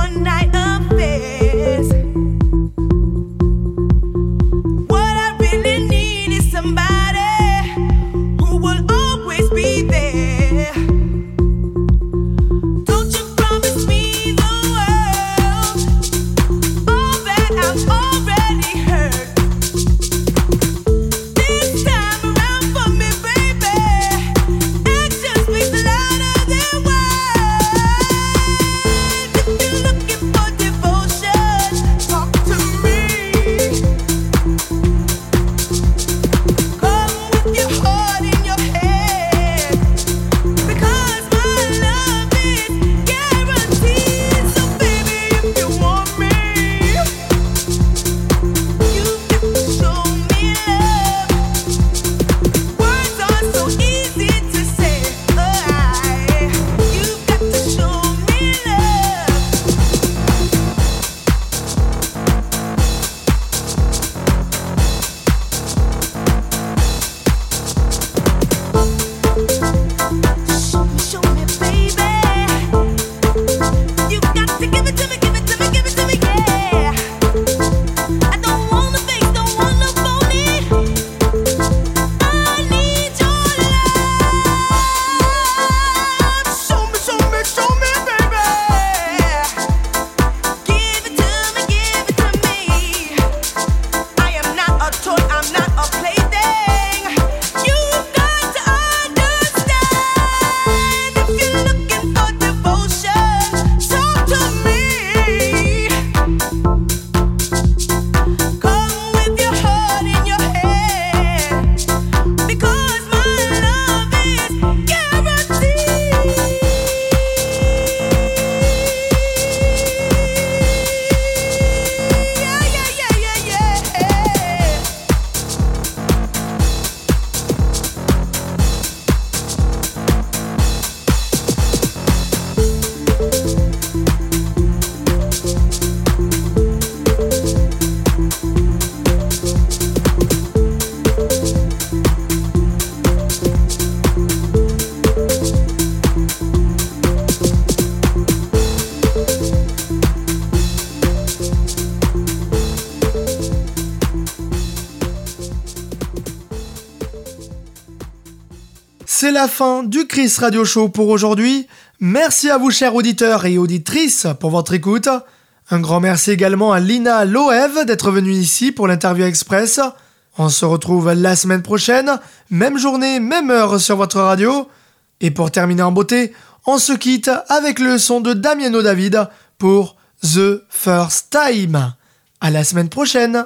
C'est la fin du Chris Radio Show pour aujourd'hui. Merci à vous, chers auditeurs et auditrices, pour votre écoute. Un grand merci également à Lina Loev d'être venue ici pour l'interview express. On se retrouve la semaine prochaine, même journée, même heure sur votre radio. Et pour terminer en beauté, on se quitte avec le son de Damiano David pour The First Time. À la semaine prochaine.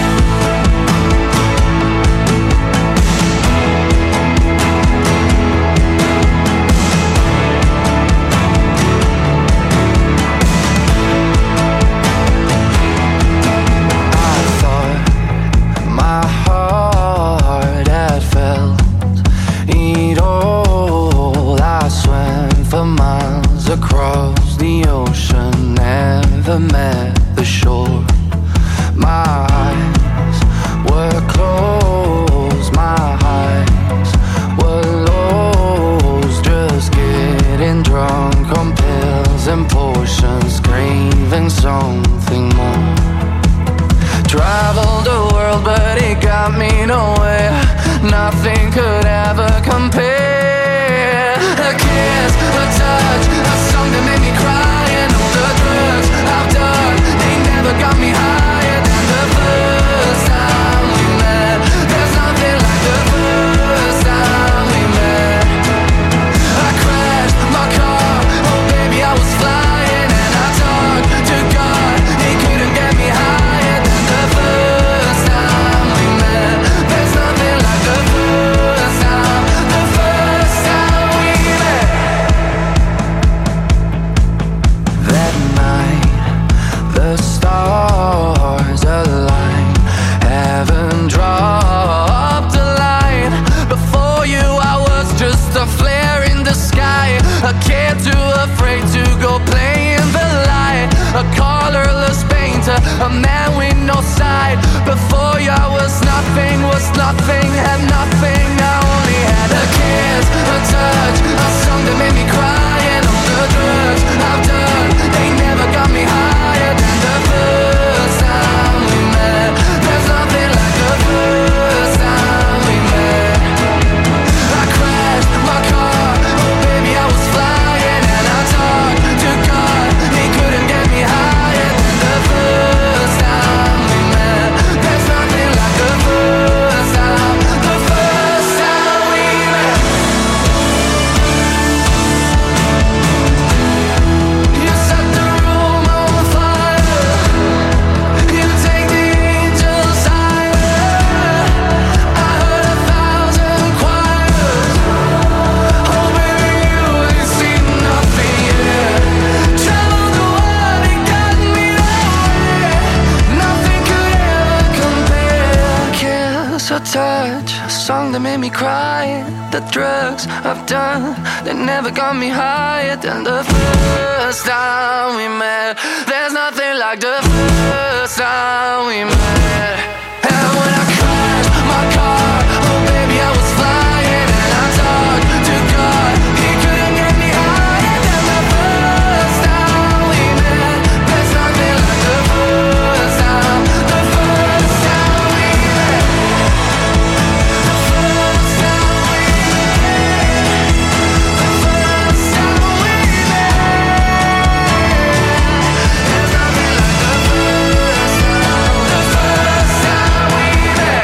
Across the ocean, never met the shore. My eyes were closed, my highs were lows. Just getting drunk on pills and potions, craving something more. Traveled the world but it got me nowhere. Nothing could ever compare. A kiss, a touch, a song that made me cry. And all the drugs I've done, they never got me higher than the first time we met. There's nothing like the first time we met. I crashed my car, oh baby I was flying. And I talked to God, he couldn't get me higher than the first time we met. There's nothing like the first time we met. That night, the stars aligned, heaven dropped a line. Before you I was just a flare in the sky, a kid too afraid to go play in the light. A colorless painter, a man with no side. Before you I was nothing, had nothing. I only had a kiss, a touch, a song that made me cry. And all the drugs I've done, they never got me high. touch, a song that made me cry. The drugs I've done, they never got me higher than the first time we met. There's nothing like the first time we met. And when I crashed my car, oh baby I was flying. And I talked to God, he couldn't get me higher than the first time we met. There's nothing like the first time, the first time we met. The first time we met. The first time we met. There's nothing like the first time we met.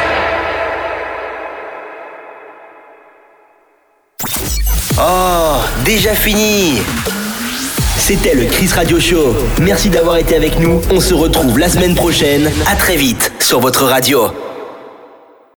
Oh, déjà fini! C'était le Chris Radio Show. Merci d'avoir été avec nous. On se retrouve la semaine prochaine. À très vite sur votre radio.